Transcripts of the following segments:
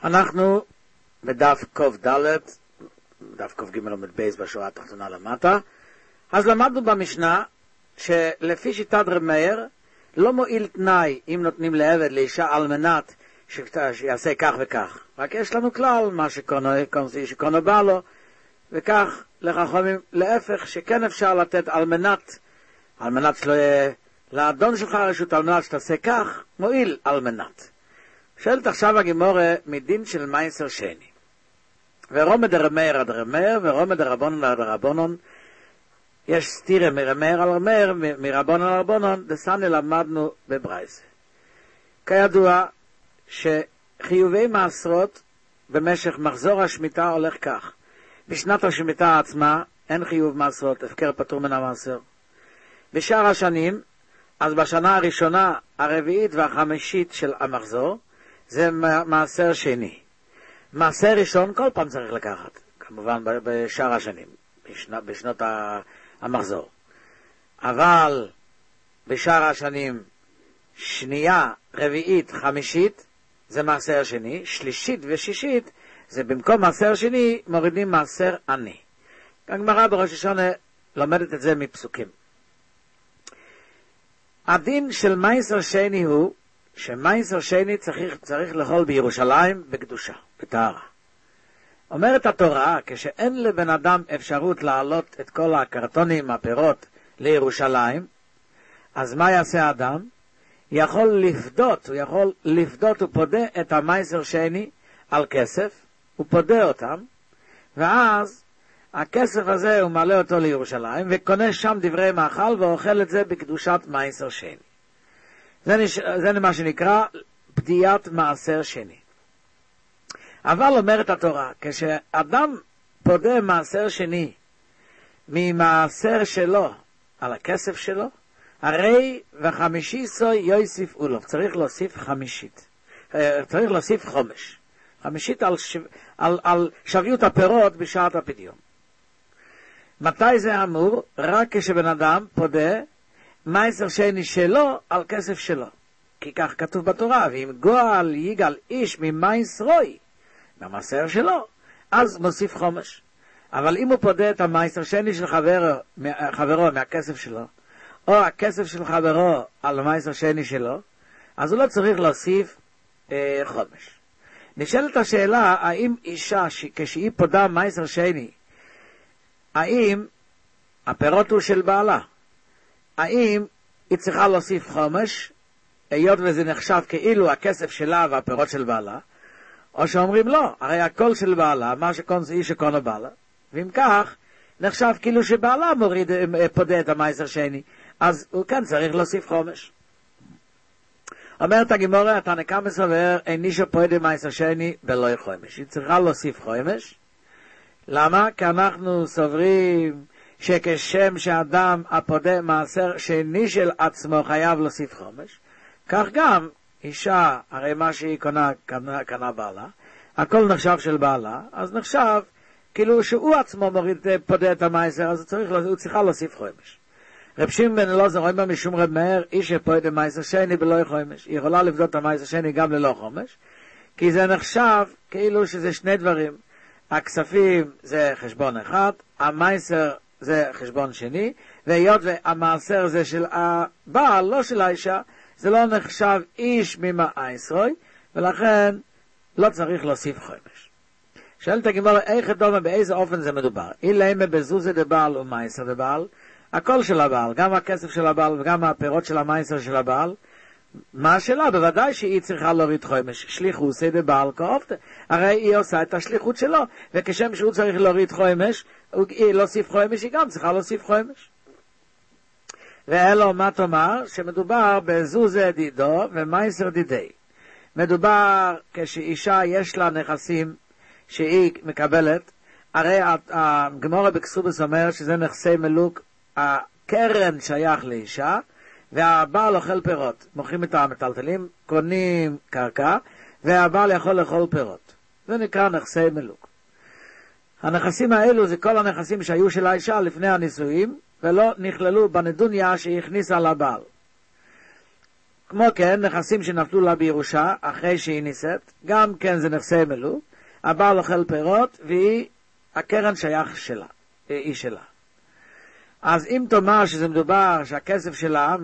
אנחנו בדף קוף ד', דף קוף ג' עומד בייס בשורה התחתונה למטה. אז למדנו במשנה שלפי שיטת רב מאיר לא מועיל תנאי אם נותנים לעבד לאישה על מנת שיעשה כך וכך. רק יש לנו כלל, מה שקונו בא לו, וכך לחכמים להפך שכן אפשר לתת על מנת שלא יהיה לאדון שלך רשות, על מנת שתעשה כך, מועיל על מנת. שואלת עכשיו הגמורה מדין של מייסר שני. ורומד דרב מאיר עד רב מאיר, ורומד דרבנן עד רבנן. יש סתירה מרב מאיר על רב מאיר, מרבנן על רבנן, דסני למדנו בברייתא. כידוע שחיובי מעשרות במשך מחזור השמיטה הולך כך. בשנת השמיטה עצמה אין חיוב מעשרות, הפקר פטור מן המעשר. בשאר השנים, אז בשנה הראשונה, הרביעית והחמישית של המחזור, זה מעשר שני. מעשר ראשון כל פעם צריך לקחת, כמובן בשאר השנים, בשנות המחזור. אבל בשאר השנים, שנייה, רביעית, חמישית, זה מעשר שני, שלישית ושישית, זה במקום מעשר שני, מורידים מעשר עני. הגמרא בראש השונה לומדת את זה מפסוקים. הדין של מייסר שני הוא, שמייסר שני צריך לאכול בירושלים בקדושה, בטהרה. אומרת התורה, כשאין לבן אדם אפשרות להעלות את כל הקרטונים, הפירות, לירושלים, אז מה יעשה האדם? הוא יכול לפדות ופודה את המייסר שני על כסף, הוא פודה אותם, ואז הכסף הזה הוא מעלה אותו לירושלים, וקונה שם דברי מאכל ואוכל את זה בקדושת מייסר שני. זה מה שנקרא פדיית מעשר שני. אבל אומרת התורה, כשאדם פודה מעשר שני ממעשר שלו על הכסף שלו, הרי וחמישי סוי יוסיף אולוף, צריך להוסיף חמישית, צריך להוסיף חומש, חמישית על שביות הפירות בשעת הפדיון. מתי זה אמור? רק כשבן אדם פודה מייסר שני שלו על כסף שלו. כי כך כתוב בתורה, ואם גואל יגאל איש ממייסרוי, מהמעשר שלו, אז מוסיף חומש. אבל אם הוא פודה את המייסר שני של חברו מהכסף שלו, או הכסף של חברו על המייסר שני שלו, אז הוא לא צריך להוסיף חומש. נשאלת השאלה, האם אישה כשהיא פודה מייסר שני, האם הפירות הוא של בעלה? האם היא צריכה להוסיף חומש, היות וזה נחשב כאילו הכסף שלה והפירות של בעלה, או שאומרים לא, הרי הכל של בעלה, מה שקון זה איש שקונו בעלה, ואם כך, נחשב כאילו שבעלה פודה את המייסר שני, אז הוא כן צריך להוסיף חומש. אומרת הגמורה, התנא קמא סובר, אין אישה פודה מייסר שני בלא חומש. היא צריכה להוסיף חומש. למה? כי אנחנו סוברים שכשם שאדם הפודה מעשר שני של עצמו חייב להוסיף חומש, כך גם אישה, הרי מה שהיא קנה בעלה, הכל נחשב של בעלה, אז נחשב כאילו שהוא עצמו פודה את המעשר, אז הוא צריכה להוסיף חומש. רב שמעון בן אלעזר אומר משום רב מאיר, איש שפודה מעשר שני בלא חומש, היא יכולה לפדות את המעשר שני גם ללא חומש, כי זה נחשב כאילו שזה שני דברים. הכספים זה חשבון אחד, המייסר זה חשבון שני, והיות והמעשר זה של הבעל, לא של האישה, זה לא נחשב איש ממעשרוי, ולכן לא צריך להוסיף חומש. שואלת הגמרא, איך דומה באיזה אופן זה מדובר? אילמה בזוזה דבעל ומייסר דבעל, הכל של הבעל, גם הכסף של הבעל וגם הפירות של המייסר של הבעל, מה שלה? בוודאי שהיא צריכה להוריד חומש. שליחוסי דבעל כאופתא. הרי היא עושה את השליחות שלו, וכשם שהוא צריך להוריד חומש, להוסיף חומש, היא גם צריכה להוסיף חומש. ואלו מה תאמר? שמדובר בזוזה דידו ומייסר דידי. מדובר כשאישה יש לה נכסים שהיא מקבלת, הרי הגמרא בכסובס אומר שזה נכסי מלוק, הקרן שייך לאישה, והבעל אוכל פירות. מוכרים את המטלטלים, קונים קרקע, והבעל יכול לאכול פירות. זה נקרא נכסי מלוק. הנכסים האלו זה כל הנכסים שהיו של האישה לפני הנישואים, ולא נכללו בנדוניה שהיא הכניסה לבעל. כמו כן, נכסים שנפלו לה בירושה, אחרי שהיא נישאת, גם כן זה נכסי מלוק, הבעל אוכל פירות, והיא, הקרן שייך שלה, היא שלה. אז אם תאמר שזה מדובר שהכסף שלה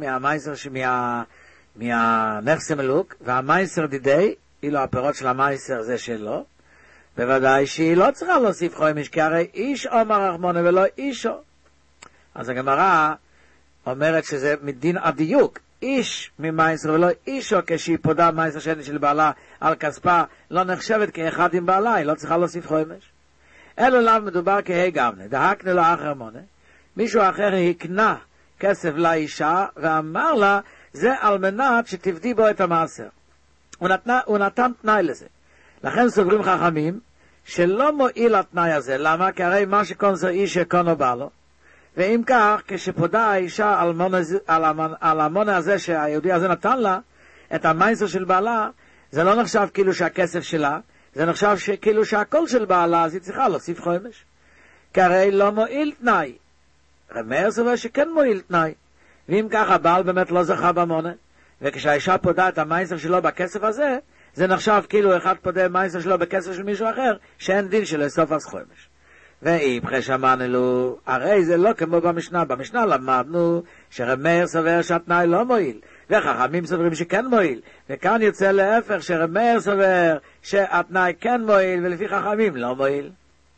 מהנכסי מלוק, והמייסר דידי, אילו הפירות של המייסר זה שלו, בוודאי שהיא לא צריכה להוסיף חומש, כי הרי איש אומר רחמונה ולא אישו. אז הגמרא אומרת שזה מדין הדיוק, איש ממייסר ולא אישו, כשהיא פודה מייסר שני של בעלה על כספה, לא נחשבת כאחד עם בעלה, היא לא צריכה להוסיף חומש. אלו לאו מדובר כהי גמנה, דהקנה לו אחר מונה, מישהו אחר הקנה כסף לאישה, ואמר לה, זה על מנת שתבדי בו את המעשר. הוא נתן תנאי לזה. לכן סוברים חכמים, שלא מועיל התנאי הזה. למה? כי הרי מה שקונזו איש שקונו בא לו. ואם כך, כשפודה האישה על המונה הזה שהיהודי הזה נתן לה, את המייסר של בעלה, זה לא נחשב כאילו שהכסף שלה, זה נחשב כאילו שהכל של בעלה, אז היא צריכה להוסיף חומש. כי הרי לא מועיל תנאי. רמר סובר שכן מועיל תנאי. ואם כך הבעל באמת לא זכה במונה, וכשהאישה פודה את המייסר שלו בכסף הזה, זה נחשב כאילו אחד פודה מייסר שלו בכסף של מישהו אחר, שאין דין של לסוף אז חומש. ואם חשמנו לו, הרי זה לא כמו במשנה. במשנה למדנו שרמר סובר שהתנאי לא מועיל, וחכמים סוברים שכן מועיל, וכאן יוצא להפך שרמר סובר שהתנאי כן מועיל, ולפי חכמים לא מועיל.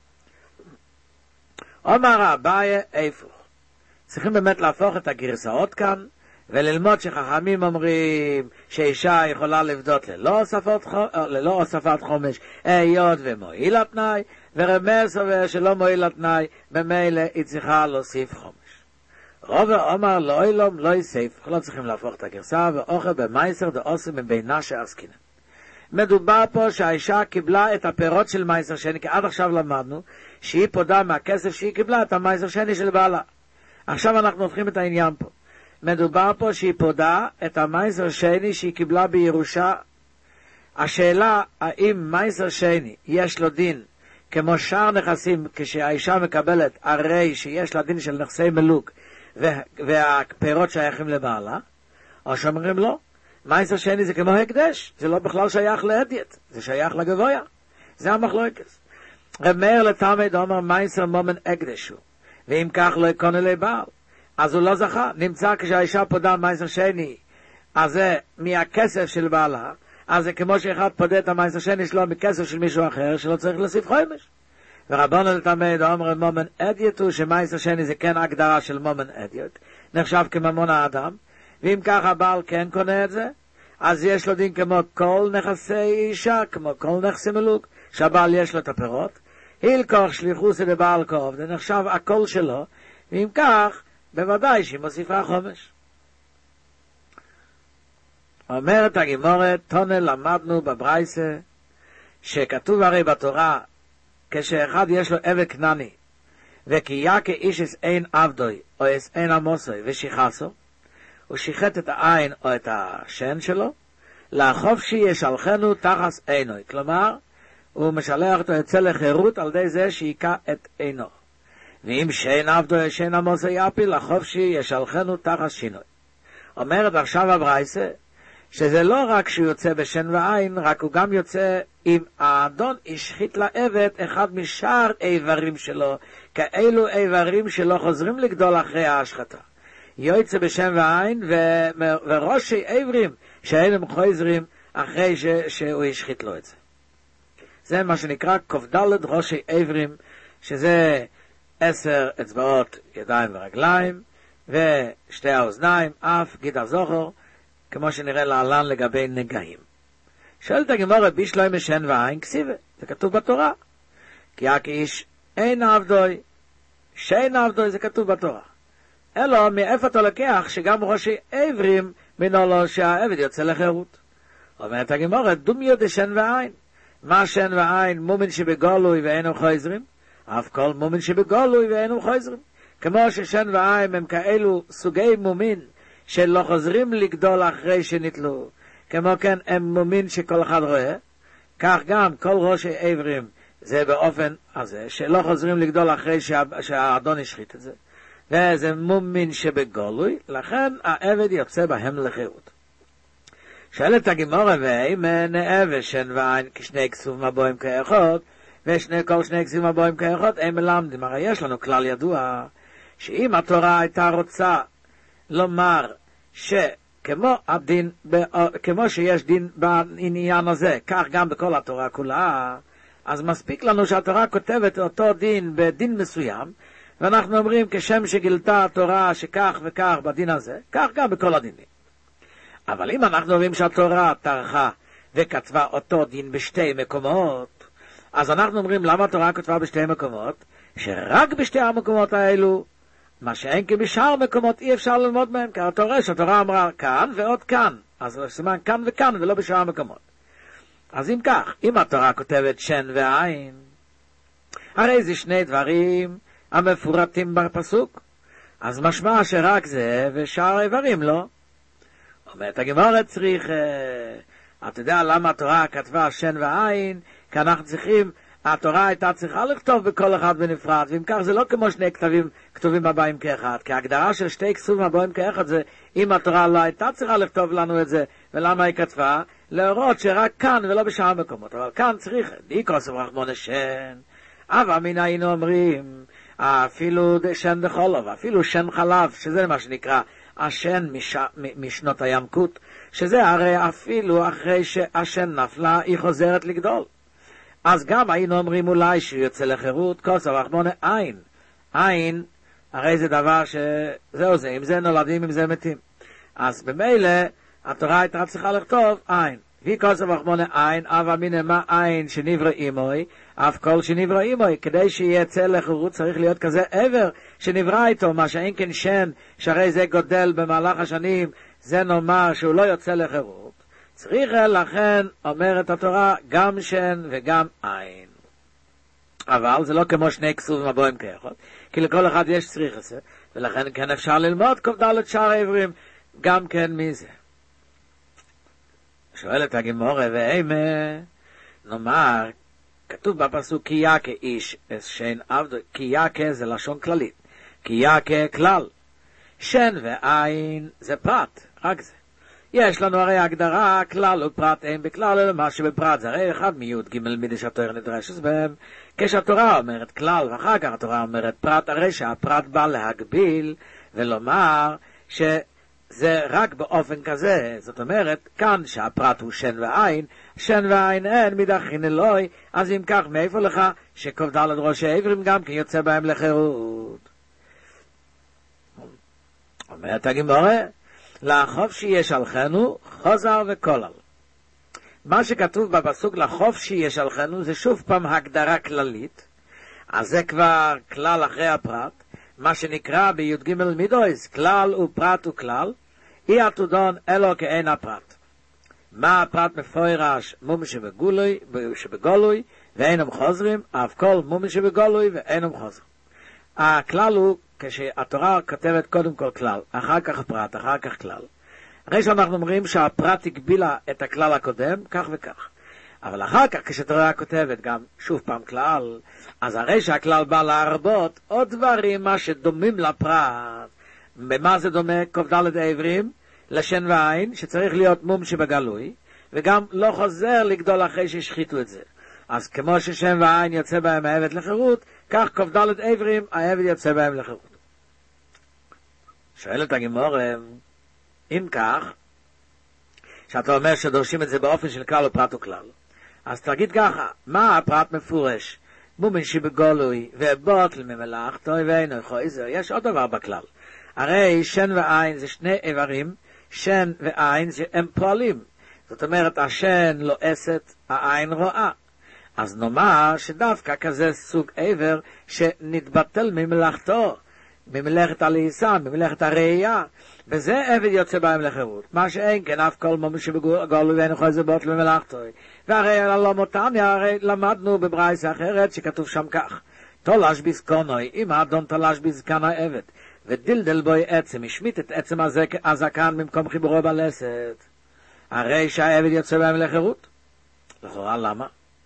אומר אביי הפוך. צריכים באמת להפוך את הגרסאות כאן, וללמוד שחכמים אומרים שאישה יכולה לבדות ללא הוספת חומש, היות ומועיל התנאי, ורמר סובר שלא מועיל התנאי, במילא היא צריכה להוסיף חומש. רוב אומר לא אילום, לא יסף, לא צריכים להפוך את הגרסה, ואוכל במייסר דעושה מבינה שעסקינן. מדובר פה שהאישה קיבלה את הפירות של מייסר שני, כי עד עכשיו למדנו שהיא פודה מהכסף שהיא קיבלה את המייסר שני של בעלה. עכשיו אנחנו הופכים את העניין פה. מדובר פה שהיא פודה את המייסר שני שהיא קיבלה בירושה. השאלה, האם מייסר שני יש לו דין כמו שאר נכסים כשהאישה מקבלת, הרי שיש לה דין של נכסי מלוק והפירות שייכים לבעלה, או שאומרים לא, מייסר שני זה כמו הקדש, זה לא בכלל שייך לאדיוט, זה שייך לגבויה. זה המחלוקת. רב מאיר לתלמיד אומר מייסר מומן הקדשו, ואם כך לא יקון אלי בעל, אז הוא לא זכה. נמצא כשהאישה פודה מייסר שני, אז זה מהכסף של בעלה, אז זה כמו שאחד פודה את המייסר שני שלו מכסף של מישהו אחר, שלא צריך להוסיף חומש. ורבנו לתלמיד אומר מומן אדיוט הוא שמייסר שני זה כן הגדרה של מומן אדיוט, נחשב כממון האדם, ואם כך הבעל כן קונה את זה, אז יש לו דין כמו כל נכסי אישה, כמו כל נכסי מלוק, שהבעל יש לו את הפירות, הילקוח שליחוסי לבעל קוב, זה נחשב הכל שלו, ואם כך, בוודאי שהיא מוסיפה חומש. אומרת הגמורת, תונה למדנו בברייסה, שכתוב הרי בתורה, כשאחד יש לו עבד כנעני, וכי יקה איש אס אין עבדוי, או אס אין עמוסוי, ושיחסו, הוא שיחת את העין או את השן שלו, לחופשי ישלחנו תחס עינוי. כלומר, הוא משלח אותו יוצא לחירות על ידי זה שיקע את עינו. ואם שאין עבדו שאין עמוסו יפיל, לחופשי ישלחנו תחס שינוי. אומרת עכשיו הברייסה, שזה לא רק שהוא יוצא בשן ועין, רק הוא גם יוצא אם האדון השחית לעבד אחד משאר איברים שלו, כאלו איברים שלא חוזרים לגדול אחרי ההשחתה. יוצא בשם ועין, וראשי עברים שאינם חוזרים אחרי שהוא השחית לו את זה. זה מה שנקרא כ"ד ראשי עברים, שזה 10 אצבעות ידיים ורגליים, ושתי האוזניים, אף, גיד זוכר, כמו שנראה להלן לגבי נגעים. שואלת הגמרא בישלוי משן ועין כסיבה, זה כתוב בתורה. כי איש אין עבדוי, שאין עבדוי, זה כתוב בתורה. אלא מאיפה אתה לוקח שגם ראשי עברים מינו לו שהעבד יוצא לחירות. אומרת הגמרא, דומיו דשן ועין. מה שן ועין? מומין שבגולוי ואינם חוזרים, אף כל מומין שבגולוי ואינם חוזרים. כמו ששן ועין הם כאלו סוגי מומין שלא חוזרים לגדול אחרי שנתלו, כמו כן הם מומין שכל אחד רואה, כך גם כל ראשי עברים זה באופן הזה שלא חוזרים לגדול אחרי שהאדון השחית את זה, וזה מומין שבגולוי, לכן העבד יוצא בהם לחירות. שואלת הגמורה, ואם נאה ושן ועין כשני כסוב מבואים כאחד, כל שני כסוב מבואים כאחד, הם מלמדים. הרי יש לנו כלל ידוע, שאם התורה הייתה רוצה לומר שכמו הדין, כמו שיש דין בעניין הזה, כך גם בכל התורה כולה, אז מספיק לנו שהתורה כותבת אותו דין בדין מסוים, ואנחנו אומרים כשם שגילתה התורה שכך וכך בדין הזה, כך גם בכל הדינים. אבל אם אנחנו אומרים שהתורה טרחה וכתבה אותו דין בשתי מקומות, אז אנחנו אומרים למה התורה כתבה בשתי מקומות? שרק בשתי המקומות האלו, מה שאין כי בשאר מקומות אי אפשר ללמוד מהם, כי התורה אמרה כאן ועוד כאן, אז זה סימן כאן וכאן ולא בשאר המקומות. אז אם כך, אם התורה כותבת שן ועין, הרי זה שני דברים המפורטים בפסוק, אז משמע שרק זה ושאר האיברים לא. אומרת הגמרא צריך, אתה יודע למה התורה כתבה שן ועין? כי אנחנו צריכים, התורה הייתה צריכה לכתוב בכל אחד בנפרד, ואם כך זה לא כמו שני כתובים הבאים כאחד, כי ההגדרה של שתי כתובים הבאים כאחד זה, אם התורה לא הייתה צריכה לכתוב לנו את זה, ולמה היא כתבה? להראות שרק כאן ולא בשאר המקומות, אבל כאן צריך, דיקוס ורחמון שן, אבל מן היינו אומרים, אפילו שן בחולוב, אפילו שן חלב, שזה מה שנקרא, השן משנות הינקות, שזה הרי אפילו אחרי שהשן נפלה, היא חוזרת לגדול. אז גם היינו אומרים אולי שיוצא לחירות, כוס ורחמון עין. עין, הרי זה דבר שזהו זה, אם זה נולדים, אם זה מתים. אז במילא, התורה הייתה צריכה לכתוב עין. והיא כוס ורחמון עין, אבל מן מה עין שנברא אימוי, אף כל שנברא אימוי, כדי שיצא לחירות צריך להיות כזה עבר שנברא איתו, מה שאין כן שן, שהרי זה גודל במהלך השנים, זה נאמר שהוא לא יוצא לחירות. צריך לכן, אומרת התורה, גם שן וגם עין. אבל זה לא כמו שני כסובים הבואים כאחד, כי לכל אחד יש צריך את זה, ולכן כן אפשר ללמוד כ"ד שאר העברים, גם כן מזה. שואלת הגמורה, ואימה, נאמר, כתוב בפסוק כי יקה איש שאין עבדו, כי יקה זה לשון כללית, כי יקה כלל, שן ועין זה פרט, רק זה. יש לנו הרי הגדרה, כלל ופרט אין בכלל, אלא מה שבפרט זה הרי אחד מיוד ג' מידי שהתורה נדרשת בהם, כשהתורה אומרת כלל ואחר כך התורה אומרת פרט, הרי שהפרט בא להגביל ולומר שזה רק באופן כזה, זאת אומרת כאן שהפרט הוא שן ועין, שן ועין אין מדחין אלוהי, אז אם כך מאיפה לך שכ"ד ראשי העברים גם כן יוצא בהם לחירות. אומרת הגמרא, לחופשי ישלחנו חוזר וכולל. מה שכתוב בפסוק לחופשי ישלחנו זה שוב פעם הגדרה כללית, אז זה כבר כלל אחרי הפרט, מה שנקרא בי"ג מידויס, כלל ופרט וכלל, אי עתודון אלו כאין הפרט. מה הפרט מפורש? מום שבגולוי ואינם חוזרים, אף כל מום שבגולוי ואינם חוזרים. הכלל הוא כשהתורה כותבת קודם כל כלל, אחר כך פרט, אחר כך כלל. הרי שאנחנו אומרים שהפרט הגבילה את הכלל הקודם, כך וכך. אבל אחר כך כשהתורה כותבת גם שוב פעם כלל, אז הרי שהכלל בא להרבות עוד דברים מה שדומים לפרט. במה זה דומה? כ"ד העברים, לשן ועין, שצריך להיות מום שבגלוי, וגם לא חוזר לגדול אחרי שהשחיתו את זה. אז כמו ששן ועין יוצא בהם העבד לחירות, כך כ"ד עברים, העבד יוצא בהם לחירות. שואלת הגמרא, אם כך, שאתה אומר שדורשים את זה באופן של כלל ופרט וכלל, אז תגיד ככה, מה הפרט מפורש? מומן שבגולוי ובוטל ממלאכתו ואינו חוזר. יש עוד דבר בכלל. הרי שן ועין זה שני איברים, שן ועין הם פועלים. זאת אומרת, השן לועסת, העין רואה. אז נאמר שדווקא כזה סוג עבר שנתבטל ממלאכתו, ממלאכת הלעיסה, ממלאכת הראייה, וזה עבד יוצא בהם לחירות. מה שאין כן אף כל מום שבגולוי ואינו חוזר בוטל ממלאכתו. והרי לא מותניה, הרי למדנו בברייס אחרת שכתוב שם כך, תולש בזקונוי, אם האדון תולש בזקן העבד, ודלדל בוי עצם, השמיט את עצם הזקן במקום חיבורו בלסת, הרי שהעבד יוצא בהם לחירות. לכאורה למה?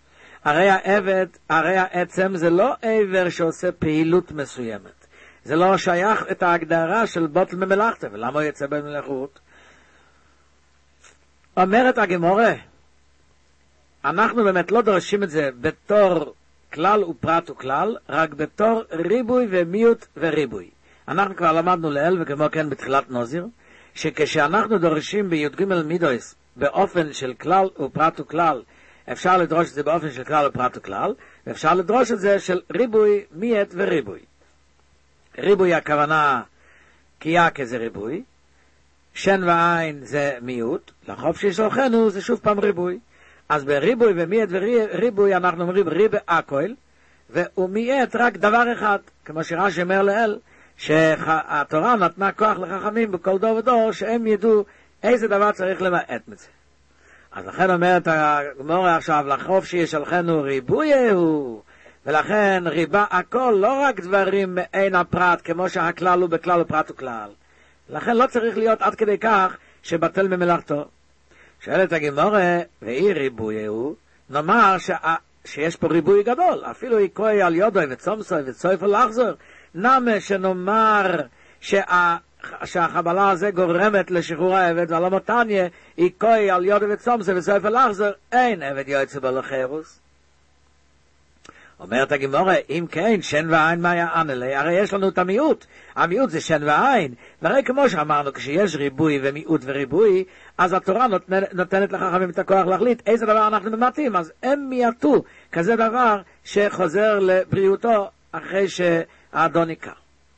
הרי העצם זה לא עבר שעושה פעילות מסוימת, זה לא שייך את ההגדרה של בוטל ממלאכתו, ולמה הוא יוצא בהם לחירות? אומרת הגמורה, אנחנו באמת לא דורשים את זה בתור כלל ופרט וכלל, רק בתור ריבוי ומיעוט וריבוי. אנחנו כבר למדנו לאל, וכמו כן בתחילת נוזיר, שכשאנחנו דורשים בי"ג מידויס באופן של כלל ופרט וכלל, אפשר לדרוש את זה באופן של כלל ופרט וכלל, ואפשר לדרוש את זה של ריבוי, מיעט וריבוי. ריבוי הכוונה קייה כזה ריבוי, שן ועין זה מיעוט, לחופשי שלחנו זה שוב פעם ריבוי. אז בריבוי ומיעט וריבוי אנחנו אומרים ריב הכל, ומיעט רק דבר אחד, כמו שרש"י אומר לאל, שהתורה נתנה כוח לחכמים בכל דור ודור, שהם ידעו איזה דבר צריך למעט מזה. אז לכן אומרת הגמורה עכשיו, לחופשי ישלחנו ריבוי הוא, ולכן ריבה הכל, לא רק דברים מעין הפרט, כמו שהכלל הוא בכלל ופרט וכלל. לכן לא צריך להיות עד כדי כך שבטל ממלאכתו. שואלת הגמורה, ואי ריבוי הוא, נאמר שיש פה ריבוי גדול, אפילו יקרוי על יודוי וצומסוי וצויפו לחזור, נמה שנאמר שהחבלה הזה גורמת לשחרור העבד, ועל המותניה יקרוי על יודוי וצומסוי וצויפו לחזור, אין עבד יועצו בו לחירוס. אומרת הגמורה, אם כן, שן ועין מה יען אלי? הרי יש לנו את המיעוט. המיעוט זה שן ועין. והרי כמו שאמרנו, כשיש ריבוי ומיעוט וריבוי, אז התורה נותנת לחכמים את הכוח להחליט איזה דבר אנחנו ממעטים. אז הם מיעטו כזה דבר שחוזר לבריאותו אחרי שהאדון יקר.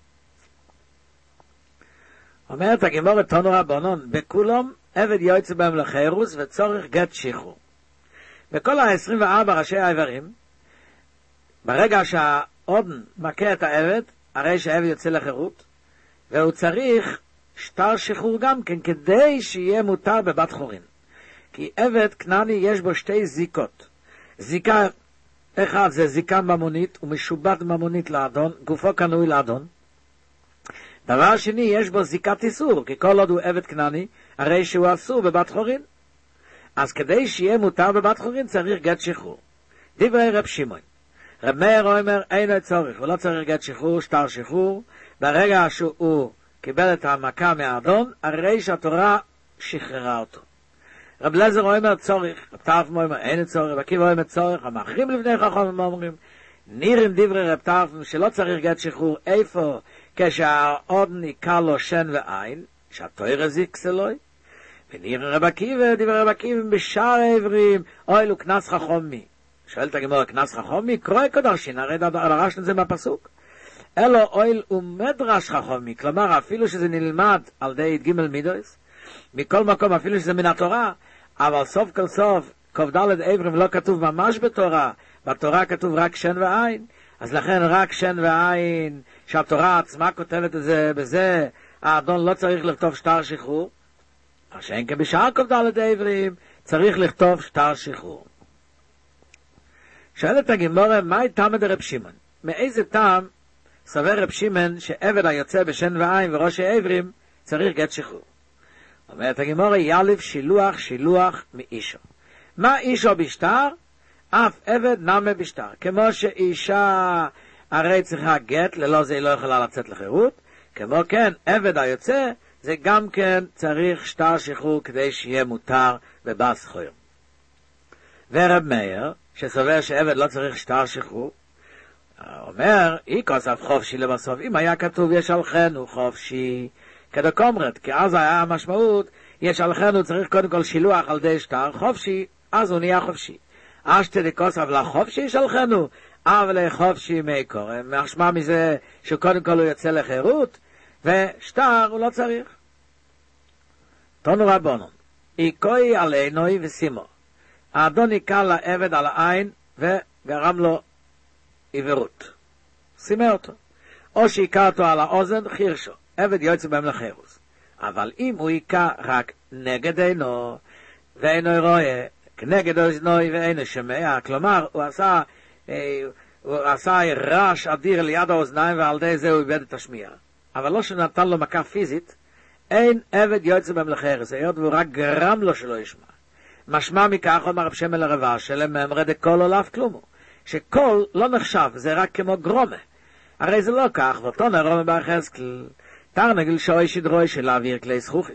אומרת הגמורה, תנו רבנן, בכולם עבד יועצו בהם לחירוס וצורך גט שחרור. בכל 24 ראשי האיברים, ברגע שהאודן מכה את העבד, הרי שהעבד יוצא לחירות, והוא צריך שטר שחרור גם כן, כדי שיהיה מותר בבת חורין. כי עבד כנעני יש בו שתי זיקות. זיקה אחד זה זיקה ממונית, הוא משובט ממונית לאדון, גופו קנוי לאדון. דבר שני, יש בו זיקת איסור, כי כל עוד הוא עבד כנעני, הרי שהוא אסור בבת חורין. אז כדי שיהיה מותר בבת חורין, צריך גט שחרור. דברי רב שמעון. רב מאיר אומר, אין צורך, הוא לא צריך גט שחרור, שטר שחרור. ברגע שהוא קיבל את המכה מהאדון, הרי שהתורה שחררה אותו. רב אליעזר אומר צורך, רב טרפון אומר אין צורך, רב עקיבא אומר צורך, המאחרים לפני חכמים אומרים, נראים דברי רב טרפון שלא צריך גט שחרור, איפה? כשהאודן יקר לו שן ועין, שהתורה זיקס אלוהי, ונראים רב עקיבא, דברי רב עקיבא בשאר העברים, אוי לו כנס חכמי. שואלת הגמרא, כנס חכמי, קרוי קדושין, הרי דרשנו את זה מהפסוק. אלו אויל ומדרש חכמי, כלומר אפילו שזה נלמד על די ג' מידוס, מכל מקום אפילו שזה מן התורה, אבל סוף כל סוף, ק"ד עברים לא כתוב ממש בתורה, בתורה כתוב רק שן ועין, אז לכן רק שן ועין, שהתורה עצמה כותבת את זה בזה, האדון לא צריך לכתוב שטר שחרור, אז שאין כבשאר ק"ד עברים, צריך לכתוב שטר שחרור. שואלת הגמרא, מהי תמא דרב שמעון? מאיזה טעם סבר רב שמעון שעבד היוצא בשן ועין וראשי עברים צריך גט שחרור? אומרת הגמרא, יאלף שילוח מאישו. מה אישו בשטר? אף עבד נמה בשטר. כמו שאישה הרי צריכה גט, ללא זה היא לא יכולה לצאת לחירות, כמו כן עבד היוצא זה גם כן צריך שטר שחרור כדי שיהיה מותר בבס חויר. ורב מאיר שסובר שעבד לא צריך שטר שחרור, אומר, אי כוסף חופשי לבסוף, אם היה כתוב ישלחנו חופשי, כדקומרת, כי אז היה המשמעות, ישלחנו צריך קודם כל שילוח על די שטר חופשי, אז הוא נהיה חופשי. אשתי לכוסף לחופשי ישלחנו, אבל לחופשי מקור, משמע מזה שקודם כל הוא יוצא לחירות, ושטר הוא לא צריך. תנו רבנן, איקוי עלינוי וסימו. האדון יקר לעבד על העין וגרם לו עיוורות. שימה אותו. או שיקר אותו על האוזן, חירשו. עבד יוצא בהם לחירוס. אבל אם הוא יקר רק נגד עינו, ואינו רואה, כנגד אוזנוי ואינו שומע, כלומר, הוא עשה רעש אדיר ליד האוזניים, ועל די זה הוא איבד את השמיעה. אבל לא שנתן לו מכה פיזית, אין עבד יוצא בהם לחירוס, היות והוא רק גרם לו שלא ישמע. משמע מכך, אומר רב שמעון לרבה, שלמאמרי דקול או לאו כלומו, שקול לא נחשב, זה רק כמו גרומה. הרי זה לא כך, ואותו נרומה ביחזקאל, תרנגל שוי שדרוי של להעביר כלי זכוכס.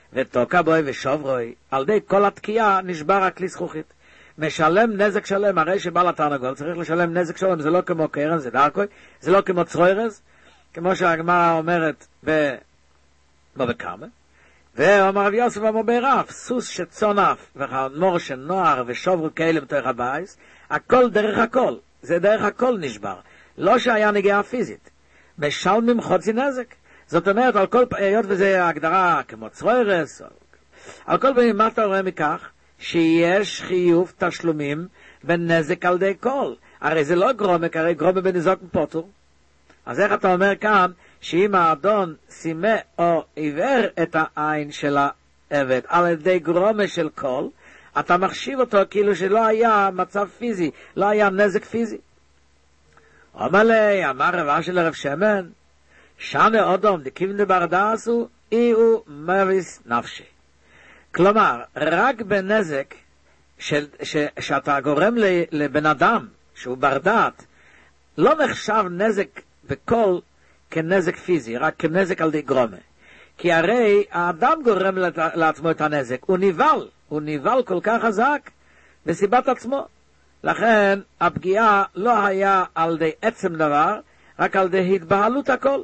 ותוקע בוי ושוברוי, על די כל התקיעה נשבר הכלי זכוכית. משלם נזק שלם, הרי שבעל התרנגול צריך לשלם נזק שלם, זה לא כמו קרן, זה דרכוי, זה לא כמו צרוירז, כמו שהגמרא אומרת בבקרמה, ואומר רב יוסף אמר ברף, סוס שצונף וחמור שנוער ושוברו כאלה בתוך הבייס, הכל דרך הכל, זה דרך הכל נשבר, לא שהיה נגיעה פיזית, משלמים חוצי נזק, זאת אומרת, על כל היות וזה הגדרה כמו צרוירז, על כל פעמים מה אתה רואה מכך? שיש חיוב תשלומים בנזק על די כל. הרי זה לא גרומק, הרי גרומק בנזוק מפוטור. אז איך אתה אומר כאן, שאם האדון סימה או עיוור את העין של העבד על ידי גרומק של כל, אתה מחשיב אותו כאילו שלא היה מצב פיזי, לא היה נזק פיזי. אומר לי, אמר רבה של הרב שמן, שנה אדום דקיבן דברדסו, אי-הוא מביס נפשי. כלומר, רק בנזק שאתה גורם לבן אדם שהוא ברדעת, לא נחשב נזק בכל כנזק פיזי, רק כנזק על די גרומה. כי הרי האדם גורם לעצמו את הנזק, הוא ניבל כל כך חזק בסיבת עצמו. לכן הפגיעה לא היה על די עצם דבר, רק על די התבהלות הכל.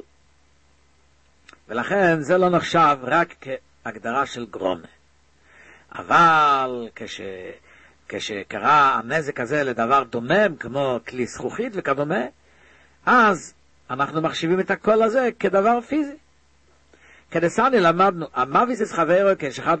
ולכן זה לא נחשב רק כהגדרה של גרומה. אבל כשקרה הנזק הזה לדבר דומם, כמו כלי זכוכית וכדומה, אז אנחנו מחשיבים את הכל הזה כדבר פיזי. כדסני למדנו, המביס חברו כשאחד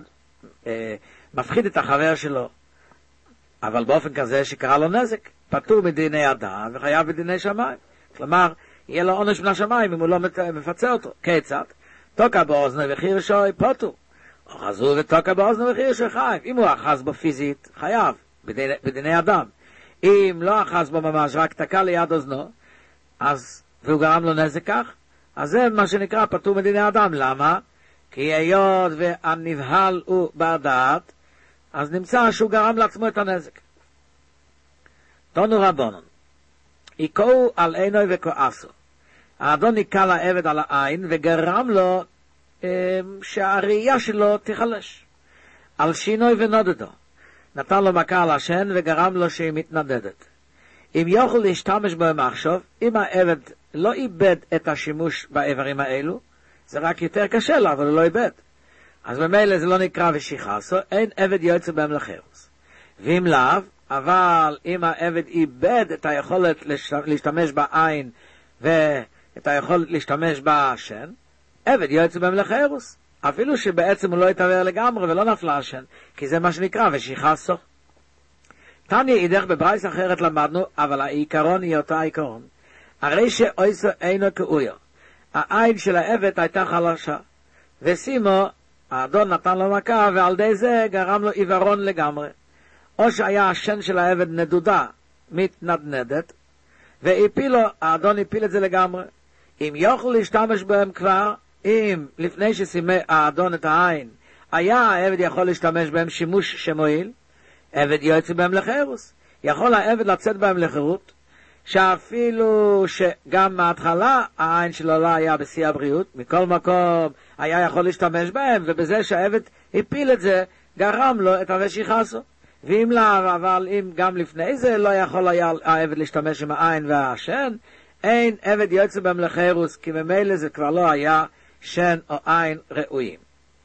מפחיד את החבר שלו, אבל באופן כזה שקרה לו נזק, פטור מדיני אדם וחייב בדיני שמיים. כלומר, יהיה לו עונש מן השמיים אם הוא לא מפצה אותו. כיצד? תוקע באוזנו וחירשו פטור. או חזו ותוקע באוזנו וחירשו חייב. אם הוא אחז בו פיזית, חייב, בדיני אדם. אם לא אחז בו ממש, רק תקע ליד אוזנו, אז, והוא גרם לו נזק כך, אז זה מה שנקרא פטור מדיני אדם. למה? כי היות והנבהל הוא בדעת, אז נמצא שהוא גרם לעצמו את הנזק. תונו רבונון, עיקו על עינו וכועסו. האדון ניקה לעבד על העין וגרם לו שהראייה שלו תיחלש. על שינוי ונודדו. נתן לו מכה על השן וגרם לו שהיא מתנדדת. אם יוכל להשתמש בו מחשוב, אם העבד לא איבד את השימוש באיברים האלו, זה רק יותר קשה לו, אבל הוא לא איבד. אז במילא זה לא נקרא ושיחסו, אין עבד יוצא בהם לחירוס. ואם לאו, אבל אם העבד איבד את היכולת להשתמש בעין ואת היכולת להשתמש בשן, עבד יוצא בהם לחירוס. אפילו שבעצם הוא לא יתעבר לגמרי ולא נפלה השן, כי זה מה שנקרא ושיחסו. תניא אידך בברייס אחרת למדנו, אבל העיקרון היא אותה העיקרון. הרי שאויסו אינו כאויו. העין של העבד הייתה חלשה. ושימו, האדון נתן לו מכה, ועל די זה גרם לו עיוורון לגמרי. או שהיה השן של העבד נדודה, מתנדנדת, האדון הפיל את זה לגמרי. אם יוכל להשתמש בהם כבר, אם לפני ששימה האדון את העין, היה העבד יכול להשתמש בהם שימוש שמועיל, עבד יוצא בהם לחירוס. יכול העבד לצאת בהם לחירות, שאפילו שגם מההתחלה העין שלו לא היה בשיא הבריאות, מכל מקום היה יכול להשתמש בהם, ובזה שהעבד הפיל את זה, גרם לו את הושיחסו. ואם לא, אבל אם גם לפני זה לא יכול היה העבד להשתמש עם העין והשן, אין עבד יוצא בהם לחירוס, כי ממילא זה כבר לא היה שן או עין ראויים.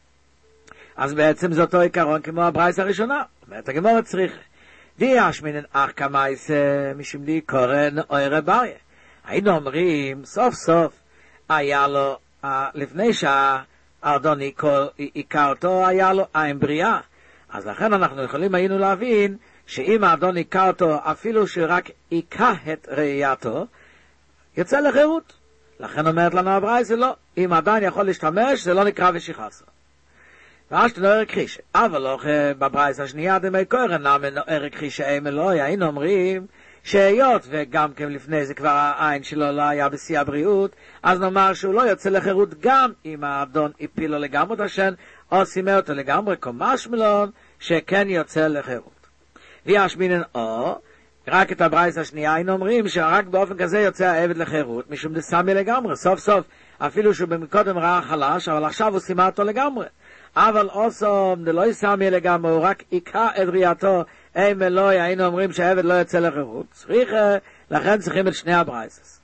אז בעצם זה אותו עיקרון כמו הברייס הראשונה. אומרת הגמרא צריך די ישמינן אך כמייס משום די קורן אוירה בריה. היינו אומרים סוף סוף היה לו לפני שהאדון עיקר אותו היה לו עין בריאה. אז לכן אנחנו יכולים היינו להבין שאם האדון עיקר אותו אפילו שרק עיקר את ראייתו יוצא לחירות. לכן אומרת לנו הברייס לא, אם עדיין יכול להשתמש זה לא נקרא ושיחסו. ואז תנוער חישה, אבל לא בברייס השנייה דמי קורן נאמן נוער חישה אלוהי, היינו אומרים שהיות וגם כן לפני זה כבר העין שלו לא היה בשיא הבריאות, אז נאמר שהוא לא יוצא לחירות גם אם האדון הפיל לו לגמרי את השן, או שימה אותו לגמרי קומש מלון, שכן יוצא לחירות. וישמינן רק את הברייס השנייה היינו אומרים שרק באופן כזה יוצא העבד לחירות, משום דסמי לגמרי, סוף סוף, אפילו שהוא במקודם ראה חלש, אבל עכשיו הוא שימה אותו לגמרי. אבל אוסום דלא יסמי לגמרי, הוא רק עיקר את ראייתו, אם אלוהי, היינו אומרים שהעבד לא יוצא לחירות. לכן צריכים את שני הברייסס.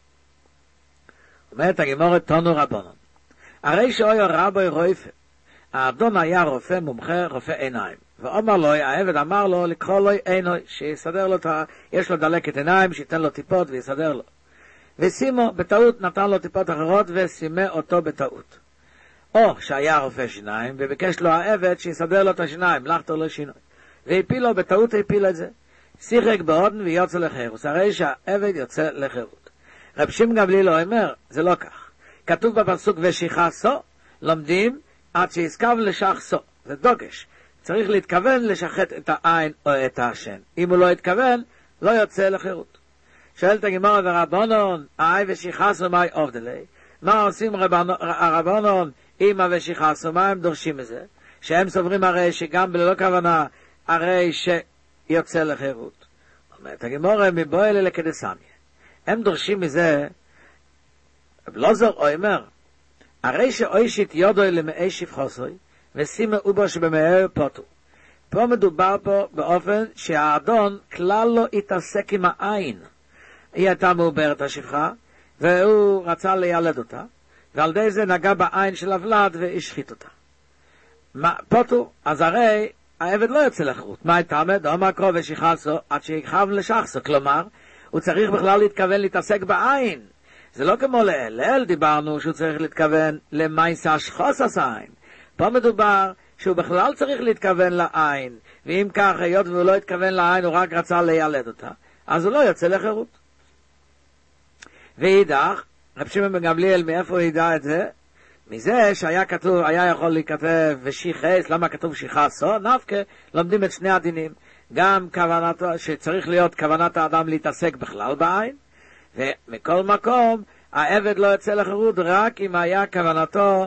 אומרת הגמורת תונו רבונן, הרי שאויו רבוי רופא, האדון היה רופא מומחה, רופא עיניים, ואומר לו, העבד אמר לו לקחו לו עינוי, שיסדר לו, יש לו דלקת עיניים, שייתן לו טיפות ויסדר לו. ושימו בטעות נתן לו טיפות אחרות ושימה אותו בטעות. או שהיה רופא שיניים וביקש לו העבד שיסדר לו את השיניים, לחתור לו שינוי. והפיל לו בטעות, הפיל את זה. שיחק באודן ויוצא לחירוס, הרי שהעבד יוצא לחירות. רב שמעון גמליאל אומר, זה לא כך. כתוב בפסוק ושיחסו, לומדים עד שיסכב לשחסו. זה דוגש. צריך להתכוון לשחט את העין או את השן. אם הוא לא התכוון, לא יוצא לחירות. שואלת הגמרא ורבונון, אי ושיחסו מאי עובדלי? מה עושים הרבונון עם הושיחסו? מה הם דורשים מזה? שהם סוברים הרי שגם בלא כוונה, הרי שיוצא לחירות. אומרת הגמרא מבוא אלה לקדסמיה. הם דורשים מזה, לא זור אומר, הרי שאוישית יודוי למאי שפחוסוי, ושימה אובו שבמאי פוטו. פה מדובר פה באופן שהאדון כלל לא התעסק עם העין. היא הייתה מעוברת השפחה, והוא רצה לילד אותה, ועל די זה נגע בעין של הוולד והשחית אותה. פוטו, אז הרי העבד לא יוצא לחירות. מה הייתה עמד? אומר קרוב ושיחסו, עד שיכוון לשחסו. כלומר, הוא צריך בכלל להתכוון להתעסק בעין. זה לא כמו לאל דיברנו שהוא צריך להתכוון למייסה שחוסס העין. פה מדובר שהוא בכלל צריך להתכוון לעין, ואם כך, היות והוא לא התכוון לעין, הוא רק רצה לילד אותה, אז הוא לא יוצא לחירות. ואידך, רב שמעון בן גמליאל, מאיפה הוא ידע את זה? מזה שהיה כתוב, היה יכול להיכתב ושיחס, למה כתוב שיחסו? נפקא, לומדים את שני הדינים. גם כוונת, שצריך להיות כוונת האדם להתעסק בכלל בעין, ומכל מקום, העבד לא יוצא לחירות רק אם היה כוונתו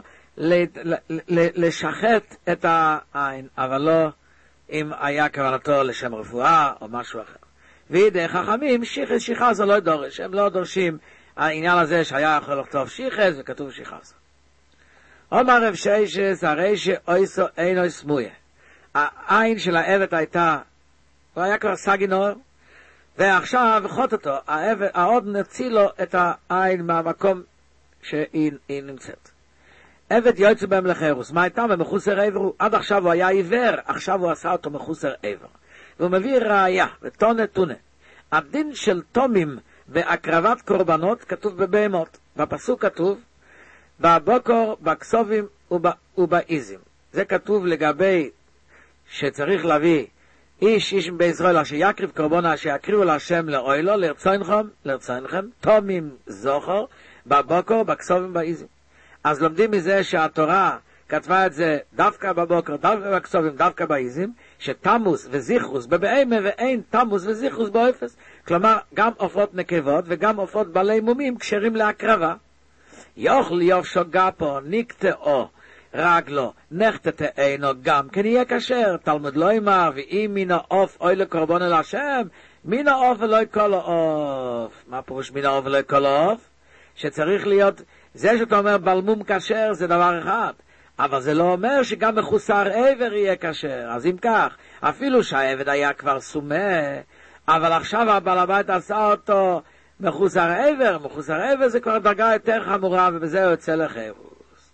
לשחט את העין, אבל לא אם היה כוונתו לשם רפואה או משהו אחר. וידי חכמים, שיחס לא דורש, הם לא דורשים העניין הזה שהיה יכול לכתוב שיחס וכתוב שיחס. אומר רב שיישס, הרי שאויסו אינו סמויה. העין של העבד הייתה, הוא היה כבר סגינור, ועכשיו חוט אותו, העוד נציל לו את העין מהמקום שהיא נמצאת. עבד יוצא בהם לחירוס, מה הייתה? במחוסר עבר, עד עכשיו הוא היה עיוור, עכשיו הוא עשה אותו מחוסר עבר. והוא מביא ראיה, וטונה טונה. הדין של תומים בהקרבת קורבנות כתוב בבהמות. בפסוק כתוב, בבוקר, בכסובים ובאיזים. זה כתוב לגבי שצריך להביא איש בישראל אשר יקריב קורבנה אשר יקריבו להשם לאוילו, לרצונכם, תומים זוכר, בבוקר, בכסובים ובאיזים. אז לומדים מזה שהתורה כתבה את זה דווקא בבוקר, דווקא בכסובים, דווקא באיזים, שתמוס וזיכרוס בבהמה ואין תמוס וזיכרוס באפס. כלומר, גם עופות נקבות וגם עופות בעלי מומים כשרים להקרבה. יאכל יופשו גפו, נקטעו רגלו, נחטא אינו גם כן יהיה כשר. תלמוד לא אמר, ואם מן העוף אוי לקורבן אל השם, מן העוף אלוהי כל העוף. מה פירוש מן העוף אלוהי כל העוף? שצריך להיות, זה שאתה אומר בלמום כשר זה דבר אחד, אבל זה לא אומר שגם מחוסר עבר יהיה כשר. אז אם כך, אפילו שהעבד היה כבר סומה, אבל עכשיו הבעל הבית עשה אותו מחוסר עבר, מחוסר עבר זה כבר דרגה יותר חמורה, ובזה הוא יוצא לחירוס.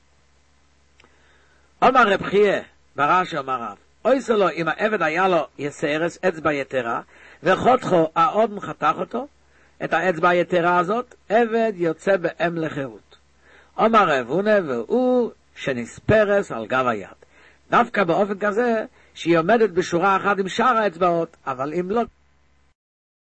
אומר רב חייא, ברש"י אומר רב, אוי סלו, אם העבד היה לו יסרס, אצבע יתרה, וחותכו העוד חתך אותו, את האצבע היתרה הזאת, עבד יוצא בהם לחירות. אומר רב הונא, והוא שנספרס על גב היד. דווקא באופן כזה, שהיא עומדת בשורה אחת עם שאר האצבעות, אבל אם לא